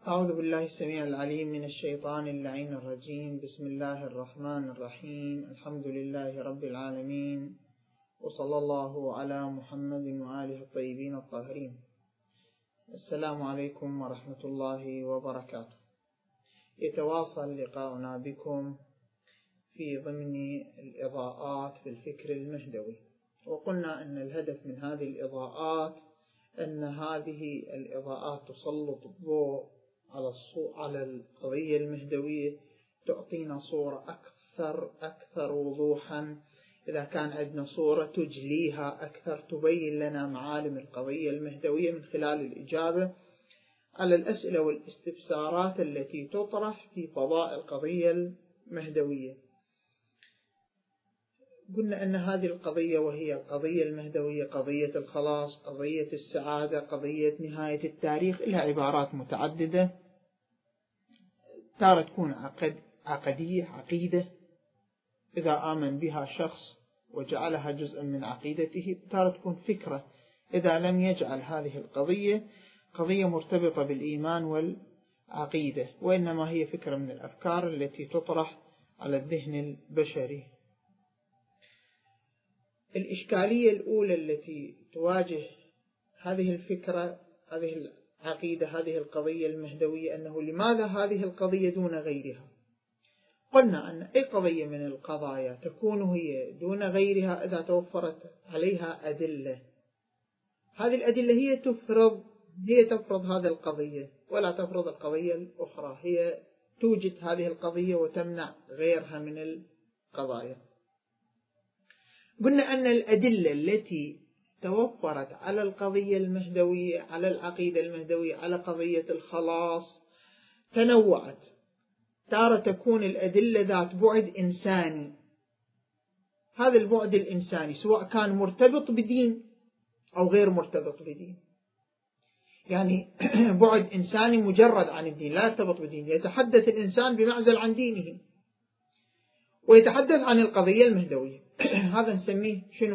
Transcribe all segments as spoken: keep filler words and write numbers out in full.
أعوذ بالله السميع العليم من الشيطان اللعين الرجيم. بسم الله الرحمن الرحيم. الحمد لله رب العالمين، وصلى الله على محمد وآله الطيبين الطاهرين. السلام عليكم ورحمة الله وبركاته. يتواصل لقاؤنا بكم في ضمن الإضاءات في الفكر المهدوي، وقلنا أن الهدف من هذه الإضاءات أن هذه الإضاءات تسلط الضوء على القضية المهدوية، تعطينا صورة أكثر أكثر وضوحا. إذا كان عندنا صورة تجليها أكثر، تبين لنا معالم القضية المهدوية من خلال الإجابة على الأسئلة والاستفسارات التي تطرح في فضاء القضية المهدوية. قلنا أن هذه القضية وهي القضية المهدوية قضية الخلاص، قضية السعادة، قضية نهاية التاريخ، لها عبارات متعددة. تارة تكون عقد عقدية عقيدة إذا آمن بها شخص وجعلها جزءا من عقيدته، تارة تكون فكرة إذا لم يجعل هذه القضية قضية مرتبطة بالإيمان والعقيدة، وإنما هي فكرة من الأفكار التي تطرح على الذهن البشري. الإشكالية الأولى التي تواجه هذه الفكرة، هذه العقيدة، هذه القضية المهدوية، أنه لماذا هذه القضية دون غيرها؟ قلنا أن أي قضية من القضايا تكون هي دون غيرها إذا توفرت عليها أدلة. هذه الأدلة هي تفرض هي تفرض هذه القضية ولا تفرض القضية الأخرى، هي توجد هذه القضية وتمنع غيرها من القضايا. قلنا أن الأدلة التي توفرت على القضية المهدوية، على العقيدة المهدوية، على قضية الخلاص تنوعت. تارة تكون الأدلة ذات بعد إنساني، هذا البعد الإنساني سواء كان مرتبط بدين أو غير مرتبط بدين، يعني بعد إنساني مجرد عن الدين لا يرتبط بدين، يتحدث الإنسان بمعزل عن دينه ويتحدث عن القضية المهدوية. هذا نسميه شنو؟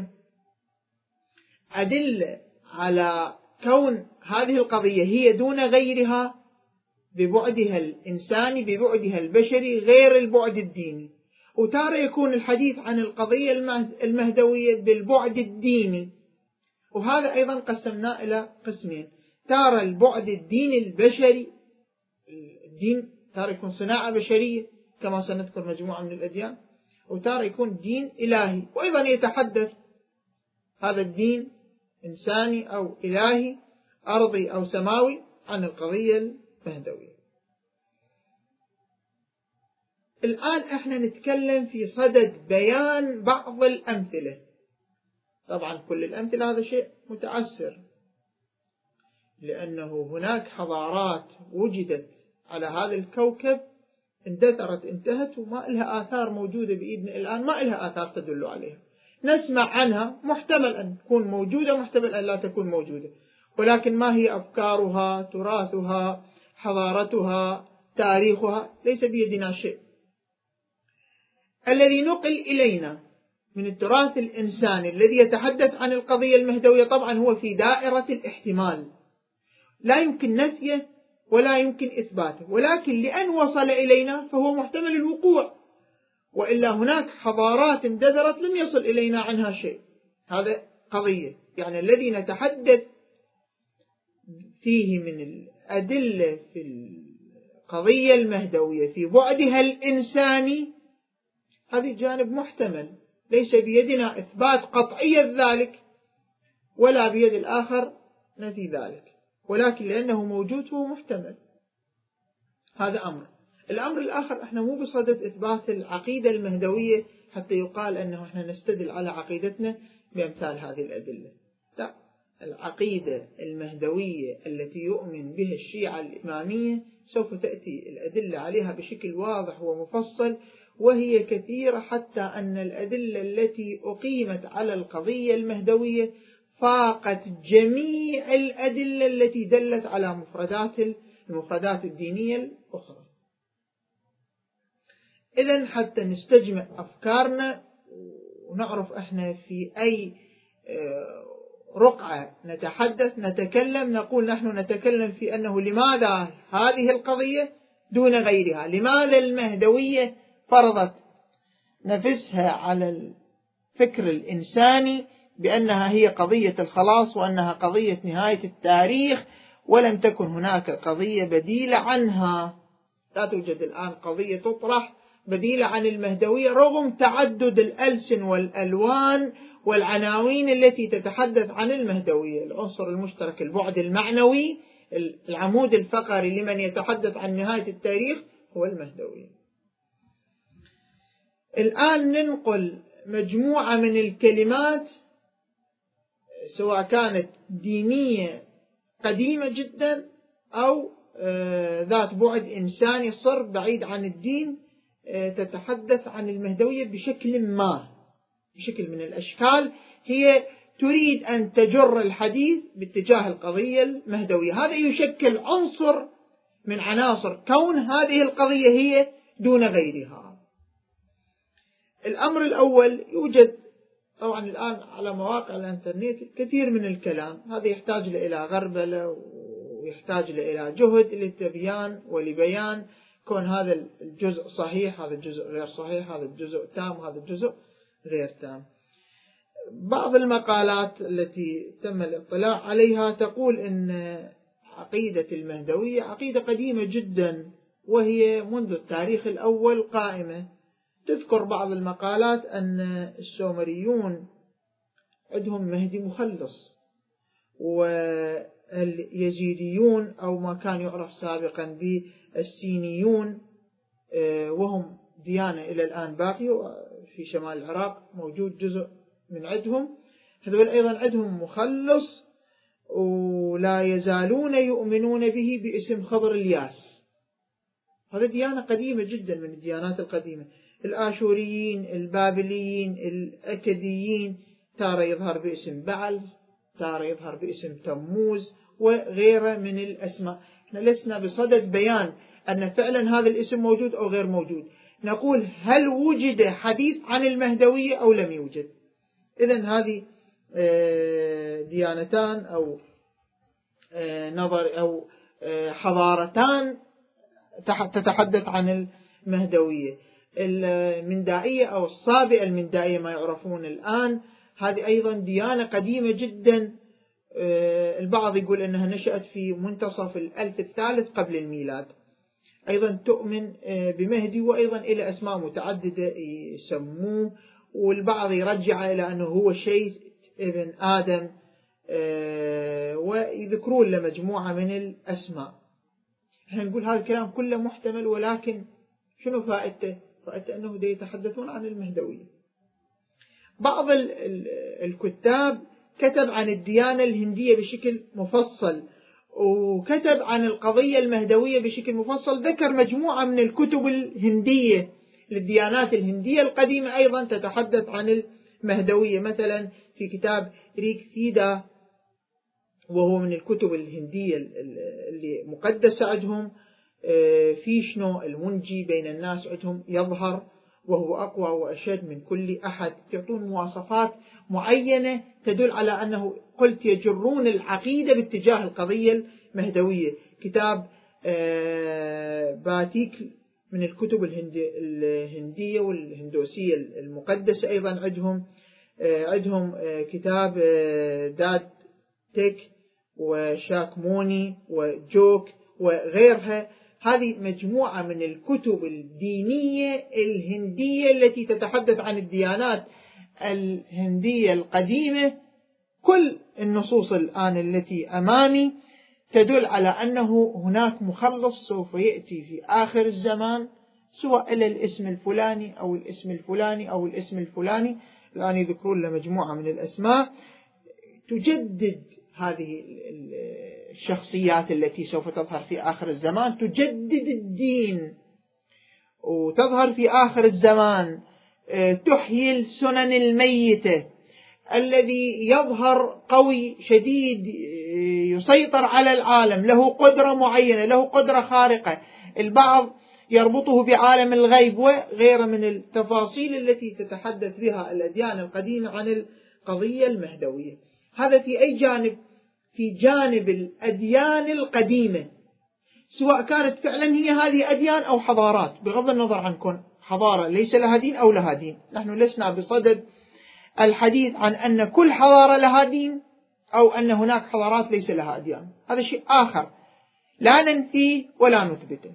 أدلة على كون هذه القضية هي دون غيرها ببعدها الإنساني، ببعدها البشري، غير البعد الديني. وتارة يكون الحديث عن القضية المهدوية بالبعد الديني، وهذا أيضا قسمناه إلى قسمين. تارة البعد الديني البشري، الدين تارة يكون صناعة بشرية كما سنذكر مجموعة من الأديان، وتارة يكون دين إلهي، وأيضا يتحدث هذا الدين إنساني أو إلهي أرضي أو سماوي عن القضية المهدوية. الآن احنا نتكلم في صدد بيان بعض الأمثلة. طبعا كل الأمثلة هذا شيء متعسر، لأنه هناك حضارات وجدت على هذا الكوكب اندثرت انتهت وما لها آثار موجودة بإيدنا الآن، ما لها آثار تدل عليها. نسمع عنها، محتمل أن تكون موجودة، محتمل أن لا تكون موجودة، ولكن ما هي أفكارها، تراثها، حضارتها، تاريخها، ليس بيدنا شيء. الذي نقل إلينا من التراث الإنساني الذي يتحدث عن القضية المهدوية طبعا هو في دائرة الاحتمال، لا يمكن نفيه ولا يمكن إثباته، ولكن لأن وصل إلينا فهو محتمل الوقوع، وإلا هناك حضارات اندثرت لم يصل إلينا عنها شيء. هذا قضية، يعني الذي نتحدث فيه من الأدلة في القضية المهدوية في بعدها الإنساني، هذا جانب محتمل، ليس بيدنا إثبات قطعية ذلك ولا بيد الآخر نفي ذلك، ولكن لأنه موجود هو محتمل. هذا أمر. الأمر الآخر، احنا مو بصدد إثبات العقيدة المهدوية حتى يقال أنه احنا نستدل على عقيدتنا بأمثال هذه الأدلة. لا، العقيدة المهدوية التي يؤمن بها الشيعة الإمامية سوف تأتي الأدلة عليها بشكل واضح ومفصل، وهي كثيرة، حتى أن الأدلة التي أقيمت على القضية المهدوية فاقت جميع الأدلة التي دلت على مفردات المفردات الدينية الأخرى. إذن حتى نستجمع أفكارنا ونعرف إحنا في أي رقعة نتحدث نتكلم نقول نحن نتكلم في أنه لماذا هذه القضية دون غيرها، لماذا المهدوية فرضت نفسها على الفكر الإنساني بأنها هي قضية الخلاص وأنها قضية نهاية التاريخ ولم تكن هناك قضية بديلة عنها. لا توجد الآن قضية تطرح بديلة عن المهدوية رغم تعدد الألسن والألوان والعناوين التي تتحدث عن المهدوية. العنصر المشترك البعد المعنوي، العمود الفقري لمن يتحدث عن نهاية التاريخ هو المهدوية. الآن ننقل مجموعة من الكلمات سواء كانت دينية قديمة جدا أو ذات بعد إنساني صر بعيد عن الدين تتحدث عن المهدوية بشكل ما، بشكل من الأشكال هي تريد أن تجر الحديث باتجاه القضية المهدوية. هذا يشكل عنصر من عناصر كون هذه القضية هي دون غيرها. الأمر الأول، يوجد طبعا الآن على مواقع الانترنت كثير من الكلام، هذا يحتاج إلى غربلة ويحتاج إلى جهد للتبيان ولبيان كون هذا الجزء صحيح، هذا الجزء غير صحيح، هذا الجزء تام، هذا الجزء غير تام. بعض المقالات التي تم الاطلاع عليها تقول إن عقيدة المهدوية عقيدة قديمة جدا وهي منذ التاريخ الأول قائمة. تذكر بعض المقالات أن السومريون عندهم مهدي مخلص، واليزيديون أو ما كان يعرف سابقا بالسينيون وهم ديانة إلى الآن باقية في شمال العراق موجود جزء من عندهم، هذول أيضا عندهم مخلص ولا يزالون يؤمنون به باسم خضر الياس. هذا ديانة قديمة جدا من الديانات القديمة. الآشوريين، البابليين، الأكديين تارى يظهر باسم بعل، تارى يظهر باسم تموز وغيره من الأسماء. احنا لسنا بصدد بيان أن فعلا هذا الاسم موجود أو غير موجود، نقول هل وجد حديث عن المهدوية أو لم يوجد. إذن هذه ديانتان أو نظر أو حضارتان تتحدث عن المهدوية. المندائية أو الصابئة المندائية ما يعرفون الآن، هذه أيضا ديانة قديمة جدا. البعض يقول أنها نشأت في منتصف الألف الثالث قبل الميلاد. أيضا تؤمن بمهدي وأيضا إلى أسماء متعددة يسموه، والبعض يرجع إلى أنه هو شيث ابن آدم ويذكرون لمجموعة من الأسماء. احنا نقول هذا الكلام كله محتمل، ولكن شنو فائدته؟ فائدته أنه يتحدثون عن المهدوية. بعض الكتاب كتب عن الديانة الهندية بشكل مفصل، وكتب عن القضية المهدوية بشكل مفصل، ذكر مجموعة من الكتب الهندية للديانات الهندية القديمة أيضا تتحدث عن المهدوية. مثلا في كتاب ريك فيدا، وهو من الكتب الهندية اللي مقدسة عندهم، فيشنو المنجي بين الناس عندهم يظهر وهو أقوى وأشد من كل أحد، يعطون مواصفات معينة تدل على أنه قلت يجرون العقيدة باتجاه القضية المهدوية. كتاب باتيك من الكتب الهندية والهندوسية المقدسة أيضا عندهم. عندهم كتاب داد تيك وشاكموني وجوك وغيرها. هذه مجموعة من الكتب الدينية الهندية التي تتحدث عن الديانات الهندية القديمة. كل النصوص الآن التي أمامي تدل على أنه هناك مخلص سوف يأتي في آخر الزمان، سواء إلى الاسم الفلاني أو الاسم الفلاني أو الاسم الفلاني. الآن يذكرون لمجموعة من الأسماء تجدد هذه الشخصيات التي سوف تظهر في آخر الزمان، تجدد الدين وتظهر في آخر الزمان، تحيي السنن الميتة، الذي يظهر قوي شديد يسيطر على العالم، له قدرة معينة، له قدرة خارقة. البعض يربطه بعالم الغيب وغيره من التفاصيل التي تتحدث بها الأديان القديمة عن القضية المهدوية. هذا في أي جانب؟ في جانب الأديان القديمة، سواء كانت فعلا هي هذه أديان أو حضارات، بغض النظر عن كون حضارة ليس لها دين أو لها دين. نحن لسنا بصدد الحديث عن أن كل حضارة لها دين أو أن هناك حضارات ليس لها أديان، هذا شيء آخر لا ننفيه ولا نثبته.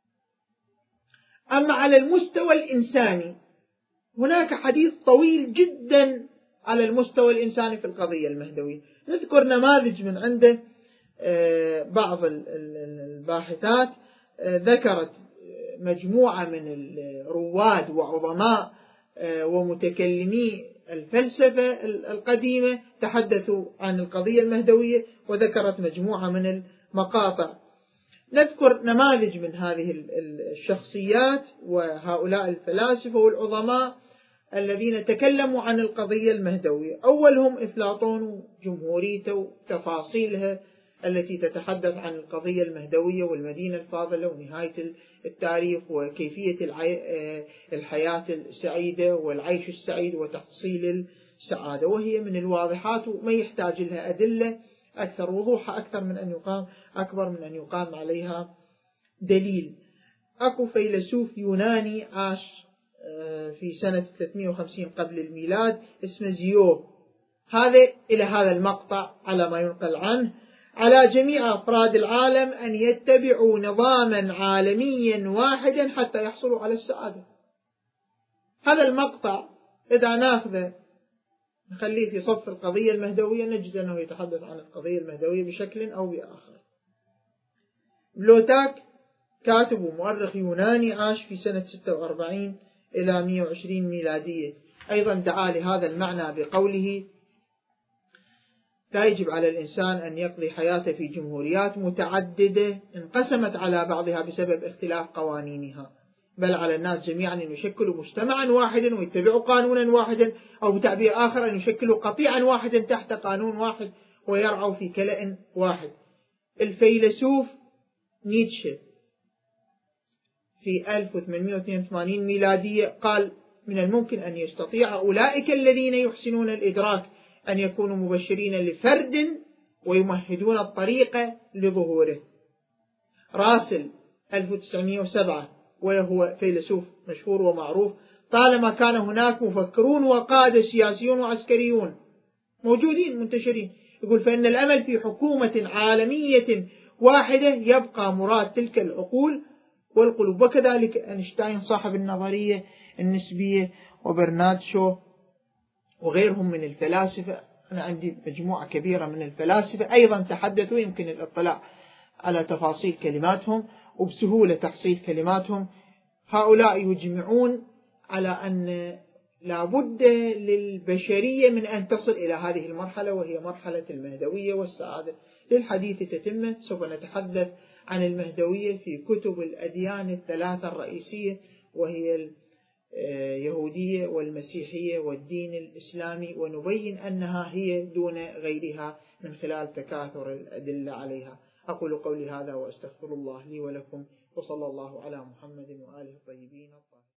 أما على المستوى الإنساني هناك حديث طويل جدا على المستوى الإنساني في القضية المهدوية. نذكر نماذج من عنده. بعض الباحثات ذكرت مجموعة من الرواد وعظماء ومتكلمي الفلسفة القديمة تحدثوا عن القضية المهدوية، وذكرت مجموعة من المقاطع. نذكر نماذج من هذه الشخصيات وهؤلاء الفلاسفة والعظماء الذين تكلموا عن القضية المهدوية. أولهم أفلاطون وجمهوريته وتفاصيلها التي تتحدث عن القضية المهدوية والمدينة الفاضلة ونهاية التاريخ وكيفية الحياة السعيدة والعيش السعيد وتحصيل السعادة، وهي من الواضحات وما يحتاج لها أدلة أكثر وضوحا أكثر من أن يقام أكبر من أن يقام عليها دليل. أكو فيلسوف يوناني عاش في سنة ثلاثمئة وخمسين قبل الميلاد اسمه زيو، هذا إلى هذا المقطع على ما ينقل عنه: على جميع أفراد العالم أن يتبعوا نظاما عالميا واحدا حتى يحصلوا على السعادة. هذا المقطع إذا ناخذه نخليه في صف القضية المهدوية نجد أنه يتحدث عن القضية المهدوية بشكل أو بآخر. بلوتاك كاتب ومؤرخ يوناني عاش في سنة ستة وأربعين إلى مئة وعشرين ميلادية، أيضا دعا لهذا المعنى بقوله: لا يجب على الإنسان أن يقضي حياته في جمهوريات متعددة انقسمت على بعضها بسبب اختلاف قوانينها، بل على الناس جميعا أن يشكلوا مجتمعا واحدا ويتبعوا قانونا واحدا، أو بتعبير آخر أن يشكلوا قطيعا واحدا تحت قانون واحد ويرعوا في كلأ واحد. الفيلسوف نيتشه في ألف وثمانمئة واثنين وثمانين ميلادية قال: من الممكن أن يستطيع أولئك الذين يحسنون الإدراك أن يكونوا مبشرين لفرد ويمهدون الطريق لظهوره. راسل ألف وتسعمئة وسبعة وهو فيلسوف مشهور ومعروف: طالما كان هناك مفكرون وقادة سياسيون وعسكريون موجودين منتشرين، يقول فإن الأمل في حكومة عالمية واحدة يبقى مراد تلك العقول والقلوب. وكذلك أينشتاين صاحب النظرية النسبية وبرنارد شو وغيرهم من الفلاسفة. أنا عندي مجموعة كبيرة من الفلاسفة أيضا تحدثوا، يمكن الاطلاع على تفاصيل كلماتهم وبسهولة تحصيل كلماتهم. هؤلاء يجمعون على أن لا بد للبشرية من أن تصل إلى هذه المرحلة، وهي مرحلة المهدوية والسعادة. للحديث تتمة سوف نتحدث عن المهدوية في كتب الأديان الثلاثة الرئيسية، وهي اليهودية والمسيحية والدين الإسلامي، ونبين أنها هي دون غيرها من خلال تكاثر الأدلة عليها. أقول قولي هذا وأستغفر الله لي ولكم، وصلى الله على محمد وآله الطيبين الطاهرين.